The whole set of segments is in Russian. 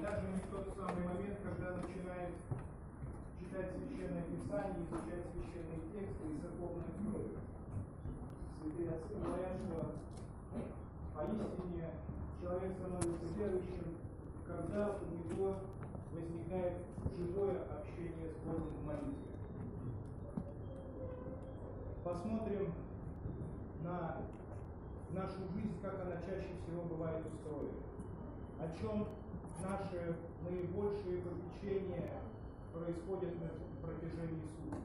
даже не в тот самый момент, когда начинает читать Священное Писание, изучать священные тексты и церковную историю. Святые отцы говорят, что поистине человек становится верующим, когда у него возникает живое общение с Богом в молитве. Посмотрим на нашу жизнь, как она чаще всего бывает устроена. О чем наши наибольшие попечения происходят на протяжении суток.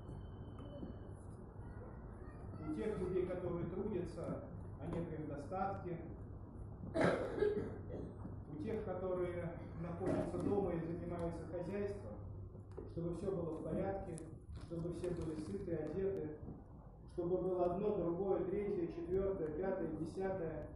У тех людей, которые трудятся, о некоем достатке. У тех, которые находятся дома и занимаются хозяйством, чтобы все было в порядке, чтобы все были сыты, одеты, чтобы было одно, другое, третье, четвертое, пятое, десятое.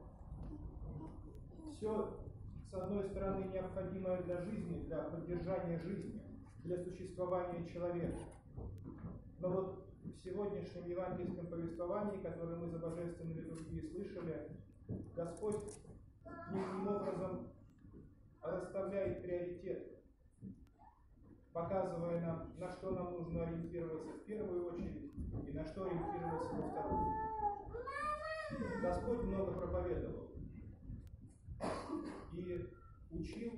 Все, с одной стороны, необходимое для жизни, для поддержания жизни, для существования человека. Но вот в сегодняшнем евангельском повествовании, которое мы за божественной литургией слышали, Господь неким образом расставляет приоритеты, показывая нам, на что нам нужно ориентироваться в первую очередь и на что ориентироваться во вторую. Господь много проповедовал и учил,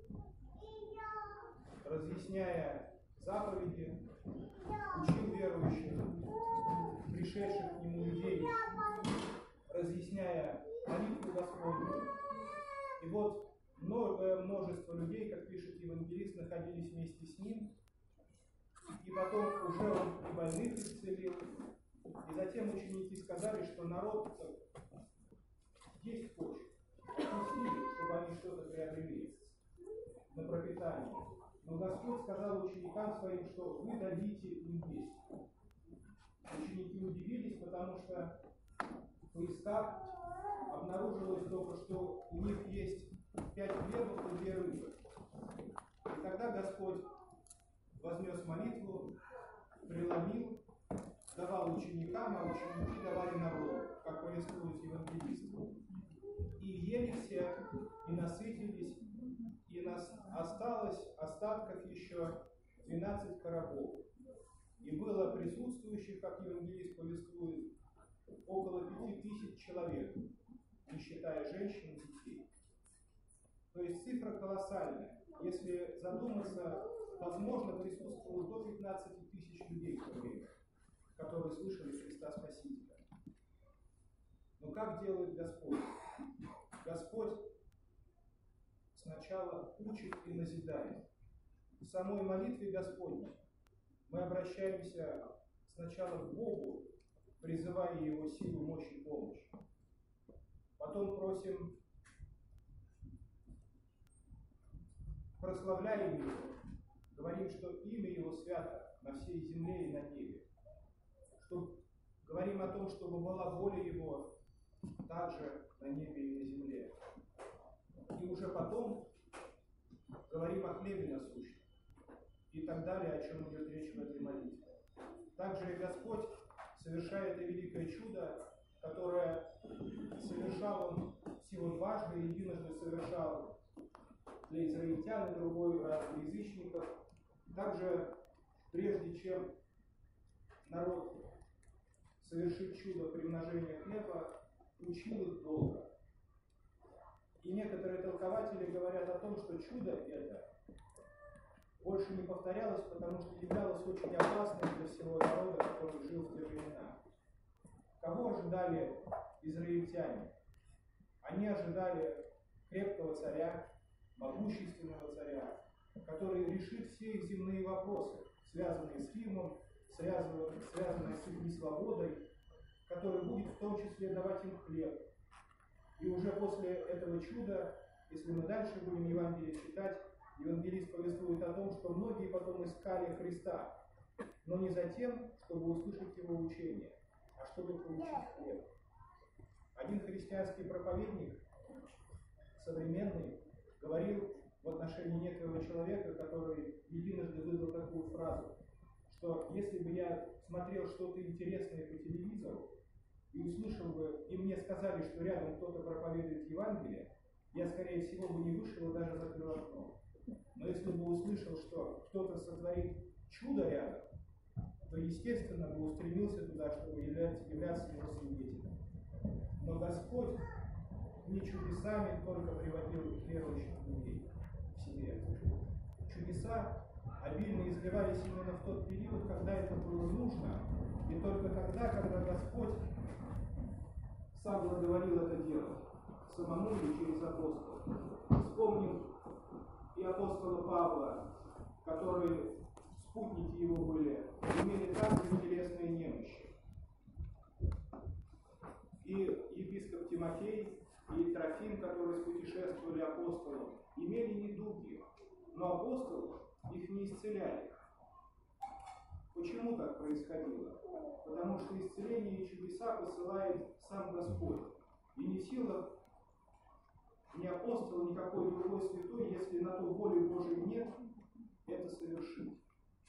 разъясняя заповеди, учил верующих, пришедших к Нему людей, разъясняя молитву Господню. И вот многое множество людей, как пишет евангелист, находились вместе с Ним, и потом уже Он и больных исцелил, и затем ученики сказали, что народ есть хочет, пустили, чтобы они что-то приобрели на пропитание. Но Господь сказал ученикам своим, что вы дадите им есть. Ученики удивились, потому что поискав, обнаружилось только, что у них есть 5 хлебов и 2 рыбы. И тогда Господь вознес молитву, преломил, давал ученикам, а ученики давали народу, как повествует евангелист. И ели все, и насытились, и осталось остатков еще 12 коробов. И было присутствующих, как евангелист повествует, около 5000 человек, не считая женщин и детей. То есть цифра колоссальная. Если задуматься, возможно, присутствовало до 15 000 людей в то время, которые слышали Христа Спасителя. Но как делает Господь? Господь сначала учит и назидает. В самой молитве Господней мы обращаемся сначала к Богу, призывая Его силу, мощь и помощь. Потом просим, прославляем Его, говорим, что имя Его свято на всей земле и на небе. Говорим о том, чтобы была воля Его также на небе и на земле. И уже потом говорим о хлебе насущном и так далее, о чем идет речь в этой молитве. Также и Господь совершает это великое чудо, которое совершал Он всего дважды, единожды совершал для израильтян и другой раз для язычников. Также, прежде чем народ совершит чудо примножения хлеба, учил их долго. И некоторые толкователи говорят о том, что чудо это больше не повторялось, потому что являлось очень опасным для всего народа, который жил в те времена. Кого ожидали израильтяне? Они ожидали крепкого царя, могущественного царя, который решит все их земные вопросы, связанные с Римом, связанные с их несвободой, который будет в том числе давать им хлеб. И уже после этого чуда, если мы дальше будем Евангелие читать, евангелист повествует о том, что многие потом искали Христа, но не за тем, чтобы услышать Его учение, а чтобы получить хлеб. Один христианский проповедник, современный, говорил в отношении некоего человека, который единожды выдал такую фразу, что если бы я смотрел что-то интересное по телевизору и услышал бы, и мне сказали, что рядом кто-то проповедует Евангелие, я, скорее всего, бы не вышел и даже закрыл окно. услышал, что кто-то сотворит чудо рядом, то, естественно, бы устремился туда, чтобы являться его свидетелем. Но Господь не чудесами только приводил верующих людей к себе. Чудеса обильно изливались именно в тот период, когда это было нужно, и только тогда, когда Господь сам благоволил это делать, самому или через апостола. Вспомним и апостола Павла, которые спутники его были, имели также телесные немощи. И епископ Тимофей, и Трофим, которые спутешествовали апостолам, имели недуги, но апостолы их не исцеляли. Почему так происходило? Потому что исцеление и чудеса посылает сам Господь. И не в силах ни апостол, ни какой другой святой, если на то воли Божией нет, это совершить.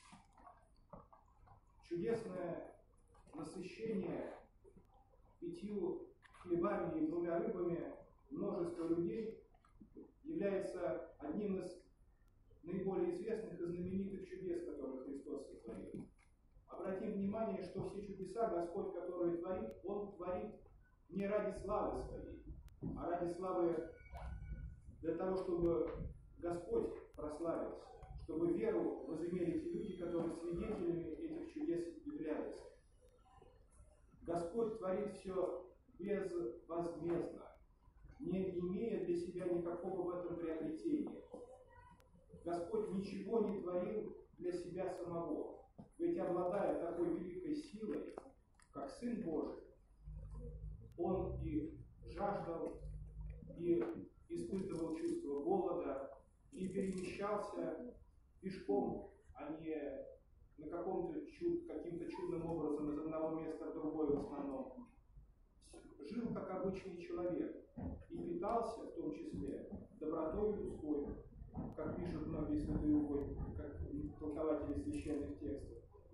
Чудесное насыщение 5 хлебами и 2 рыбами множества людей является одним из наиболее известных и знаменитых чудес, которые Христос сотворил. Обратим внимание, что все чудеса Господь, которые творит, Он творит не ради славы своей, а ради славы для того, чтобы Господь прославился, чтобы веру возымели те люди, которые свидетелями этих чудес являются. Господь творит все безвозмездно, не имея для себя никакого в этом приобретения. Господь ничего не творил для себя самого. Ведь обладая такой великой силой, как Сын Божий, Он и жаждал, и испытывал чувство голода, и перемещался пешком, а не на каким-то чудным образом из одного места в другое в основном. Жил как обычный человек и питался в том числе добротой людской, как пишут многие святые как толкователи священных текстов.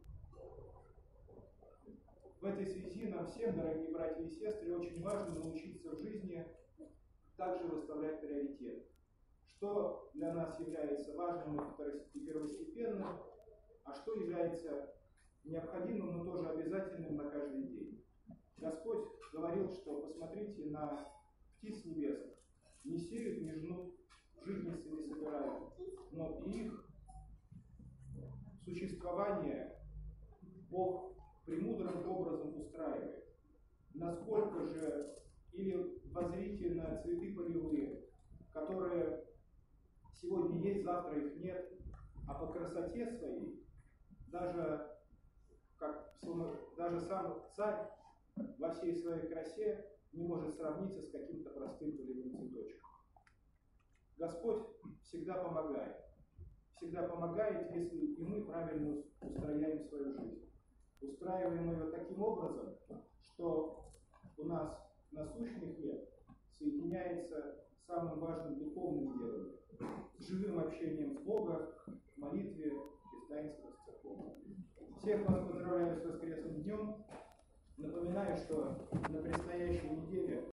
В этой связи нам всем, дорогие братья и сестры, очень важно научиться в жизни также выставлять приоритет. Что для нас является важным и первостепенным, а что является необходимым, но тоже обязательным на каждый день. Господь говорил, что посмотрите на птиц небесных, не сеют, не жнут, житницы не собирают, но и их существование Бог премудрым образом устраивает. Насколько же, или воззрите на цветы полевые, которые сегодня есть, завтра их нет, а по красоте своей даже сам царь во всей своей красе не может сравниться с каким-то простым полевым цветочком. Господь всегда помогает. Всегда помогает, если и мы правильно устрояем свою жизнь. Устраиваем ее таким образом, что у нас насущный хлеб соединяется с самым важным духовным делом, с живым общением с Богом, в молитве и в таинствах с церковью. Всех вас поздравляю с воскресным днем. Напоминаю, что на предстоящей неделе